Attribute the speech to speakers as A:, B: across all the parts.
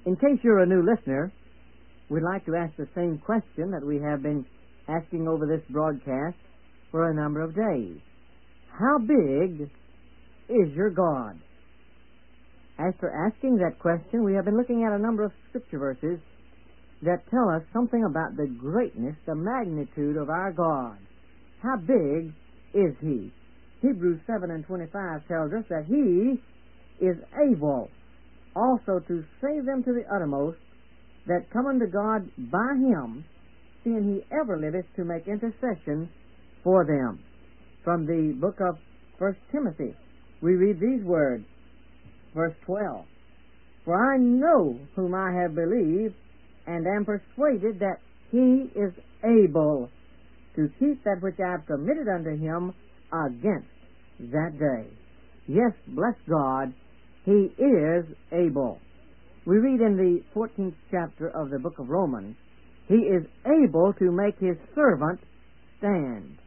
A: In case you're a new listener, we'd like to ask the same question that we have been asking over this broadcast for a number of days. How big is your God? After asking that question, we have been looking at a number of scripture verses that tell us something about the greatness, the magnitude of our God. How big is He? Hebrews 7:25 tells us that He is able also to save them to the uttermost that come unto God by Him, seeing He ever liveth to make intercession for them. From the book of 1 Timothy, we read these words, verse 12. For I know whom I have believed, and am persuaded that He is able to keep that which I have committed unto Him against that day. Yes, bless God, He is able. We read in the 14th chapter of the book of Romans, He is able to make His servant stand.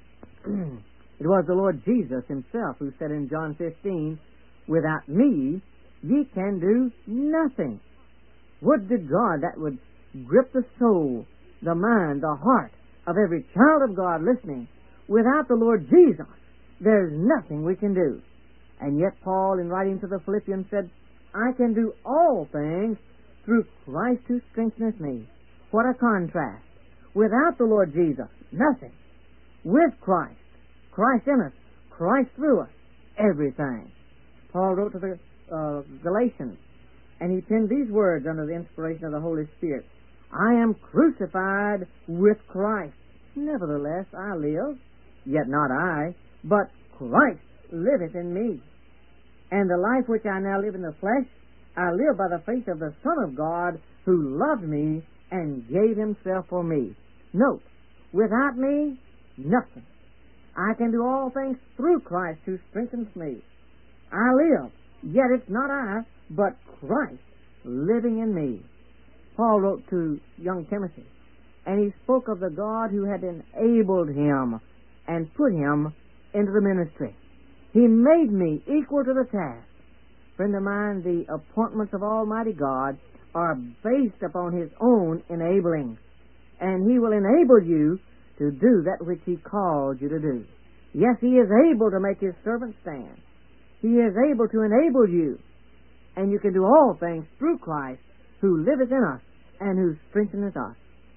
A: It was the Lord Jesus Himself who said in John 15, without me, ye can do nothing. Would to God that would grip the soul, the mind, the heart of every child of God listening. Without the Lord Jesus, there's nothing we can do. And yet Paul, in writing to the Philippians, said, I can do all things through Christ who strengtheneth me. What a contrast. Without the Lord Jesus, nothing. With Christ, Christ in us, Christ through us, everything. Paul wrote to the Galatians, and he penned these words under the inspiration of the Holy Spirit. I am crucified with Christ. Nevertheless, I live, yet not I, but Christ liveth in me. And the life which I now live in the flesh, I live by the faith of the Son of God, who loved me and gave Himself for me. Note, without me, nothing. I can do all things through Christ who strengthens me. I live, yet it's not I, but Christ living in me. Paul wrote to young Timothy, and he spoke of the God who had enabled him and put him into the ministry. He made me equal to the task. Friend of mine, the appointments of Almighty God are based upon His own enabling, and He will enable you to do that which He called you to do. Yes, He is able to make His servant stand. He is able to enable you, and you can do all things through Christ who liveth in us and who strengtheneth us.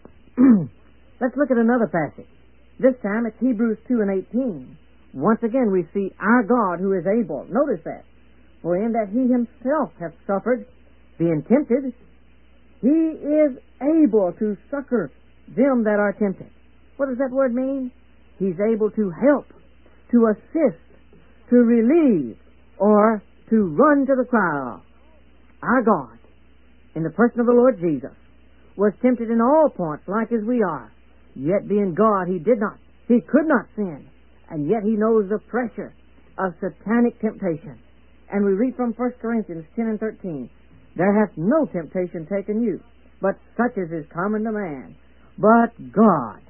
A: Let's look at another passage. This time it's Hebrews 2:18. Once again we see our God who is able. Notice that. For in that He Himself hath suffered, being tempted, He is able to succor them that are tempted. What does that word mean? He's able to help, to assist, to relieve, or to run to the cry of. Our God, in the person of the Lord Jesus, was tempted in all points like as we are. Yet being God, He could not sin. And yet He knows the pressure of satanic temptation. And we read from 1 Corinthians 10:13, there hath no temptation taken you, but such as is common to man. But God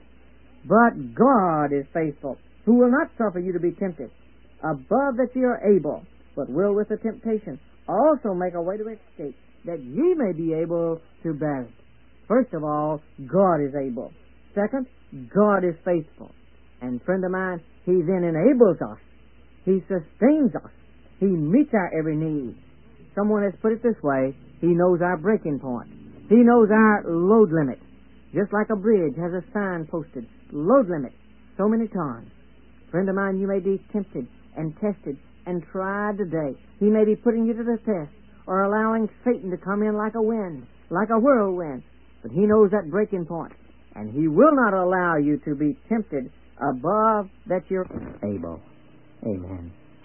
A: is faithful, who will not suffer you to be tempted above that ye are able, but will with the temptation also make a way to escape, that ye may be able to bear it. First of all, God is able. Second, God is faithful. And friend of mine, He then enables us. He sustains us. He meets our every need. Someone has put it this way, He knows our breaking point. He knows our load limit. Just like a bridge has a sign posted, load limit, so many tons. Friend of mine, you may be tempted and tested and tried today. He may be putting you to the test or allowing Satan to come in like a wind, like a whirlwind. But He knows that breaking point, and He will not allow you to be tempted above that you're able. Amen.